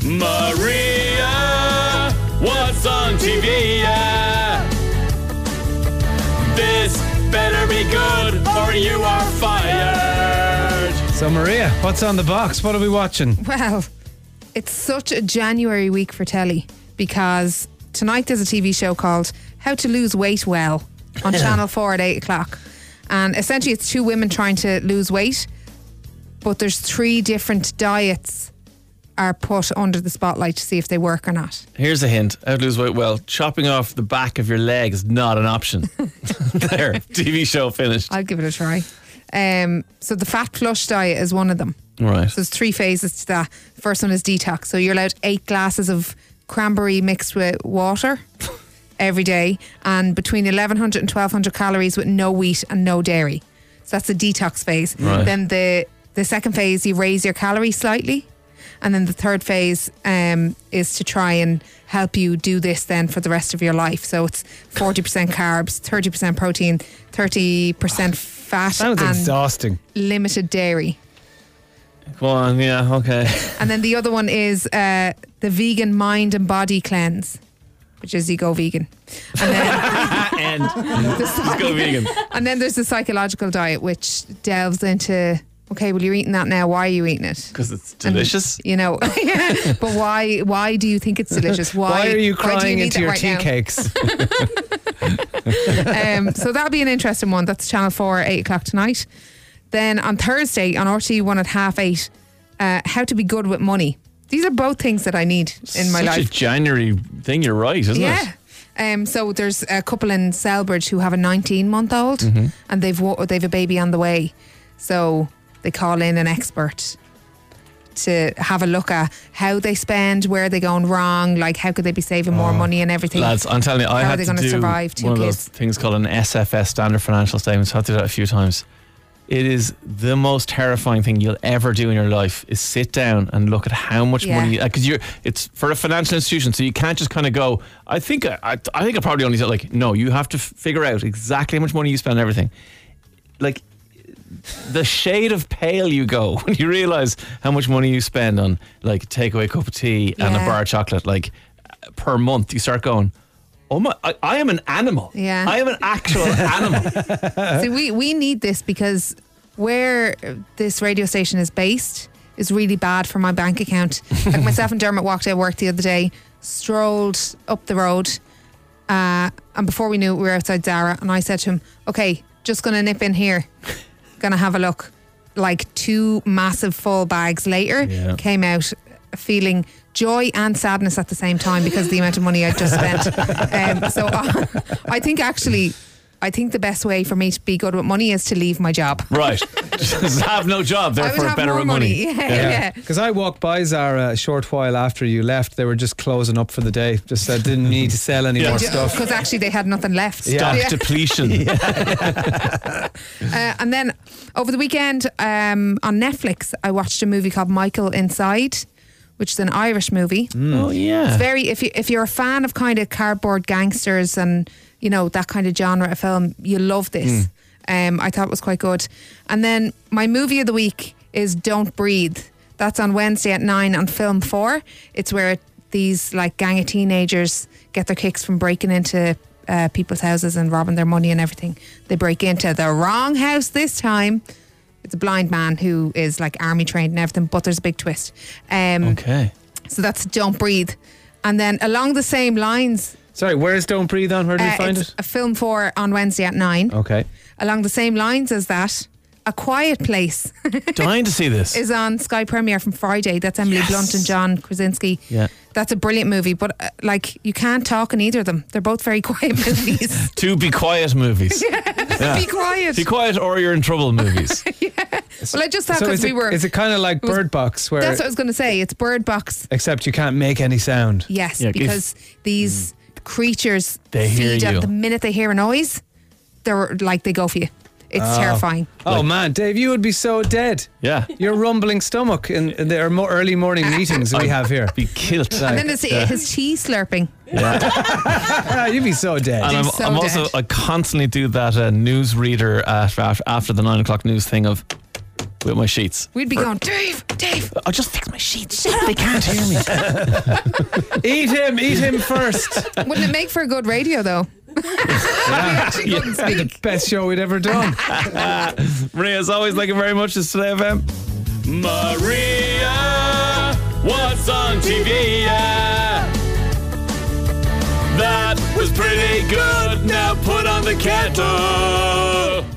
Maria, what's on TV? This better be good or you are fired. So Maria, what's on the box? What are we watching? Well, it's such a January week for telly because tonight there's a TV show called How to Lose Weight Well on Channel 4 at 8 o'clock. And essentially it's two women trying to lose weight, but there's 3 different diets are put under the spotlight to see if they work or not. Here's a hint. How to lose weight well. Chopping off the back of your leg is not an option. There, TV show finished. I'll give it a try. So the fat flush diet is one of them. Right. So there's 3 phases to that. First one is detox. So you're allowed 8 glasses of cranberry mixed with water every day, and between 1,100 and 1,200 calories with no wheat and no dairy. So that's the detox phase. Right. Then the second phase, you raise your calories slightly. And then the third phase is to try and help you do this then for the rest of your life. So it's 40% carbs, 30% protein, 30% fat, Sounds and exhausting. limited dairy. Go on, yeah, okay. And then the other one is the vegan mind and body cleanse, which is you go vegan. And then And just go vegan. And then there's the psychological diet, which delves into, okay, well, you're eating that now. Why are you eating it? Because it's delicious. And, you know, but why do you think it's delicious? Why are you why do crying need into that your right tea now? cakes? So that'll be an interesting one. That's Channel 4 at 8 o'clock tonight. Then on Thursday on RTE1 at 8:30, How to Be Good with Money. These are both things that I need in my Such life. a January thing, you're right, isn't it? Yeah. So there's a couple in Selbridge who have a 19-month-old and they've a baby on the way. So they call in an expert to have a look at how they spend, where they're going wrong, like how could they be saving more money and everything. Lads, I'm telling you, I How are had they to gonna do survive two one of kids? those things called an SFS, Standard Financial Statements. I had to do that a few times. It is the most terrifying thing you'll ever do in your life is sit down and look at how much money, because it's for a financial institution, so you can't just kind of go, I think I probably only said, like, no, you have to figure out exactly how much money you spend on everything. Like, the shade of pale you go when you realise how much money you spend on, like, takeaway cup of tea and a bar of chocolate, like, per month. You start going, oh my, I am an animal. Yeah. I am an actual animal. See, we need this because where this radio station is based is really bad for my bank account. Like myself and Dermot walked out of work the other day, strolled up the road, and before we knew it, we were outside Zara, and I said to him, okay, just going to nip in here, going to have a look. Like 2 massive full bags later, came out feeling joy and sadness at the same time because of the amount of money I just spent. So I think the best way for me to be good with money is to leave my job. Right. Just have no job, I would therefore have better more with money. Yeah. Because I walked by Zara a short while after you left. They were just closing up for the day. Just said didn't need to sell any more stuff. Because actually they had nothing left. Stock depletion. And then over the weekend on Netflix, I watched a movie called Michael Inside, which is an Irish movie. Oh yeah. It's very, if you're a fan of kind of cardboard gangsters and, you know, that kind of genre of film, you love this. I thought it was quite good. And then my movie of the week is Don't Breathe. That's on Wednesday at 9 on Film 4. It's where these like gang of teenagers get their kicks from breaking into people's houses and robbing their money and everything. They break into the wrong house this time. It's a blind man who is like army trained and everything, but there's a big twist. Okay. So that's Don't Breathe. And then along the same lines... Sorry, where is Don't Breathe on? Where do we find it's it? a Film 4 on Wednesday at 9. Okay. Along the same lines as that, A Quiet Place Dying to see this. is on Sky Premiere from Friday. That's Emily Blunt and John Krasinski. Yeah. That's a brilliant movie, but like you can't talk in either of them. They're both very quiet movies. 2 be quiet movies. Be quiet. Be quiet or you're in trouble movies. Well, I just thought So because is it kind of like Bird Box, where That's what I was going to say. It's Bird Box. except you can't make any sound? Yes, Yeah, because these creatures They hear feed you. at the minute they hear a noise. They're like they go for you. It's terrifying. Oh man, Dave, you would be so dead. Yeah. Your rumbling stomach in the early morning meetings we have here. Be killed. And then his tea slurping. You'd be so dead. And I'm, so I'm also, dead. I constantly do that news reader after the 9 o'clock news thing of with my sheets. We'd be going, Dave. I'll just fix my sheets. They can't hear me. Eat him first. Wouldn't it make for a good radio though? Actually couldn't speak. The best show we'd ever done. Maria, as always, thank you very much. It's Today FM. Maria, what's on TV? Yeah. That was pretty good. Now put on the kettle.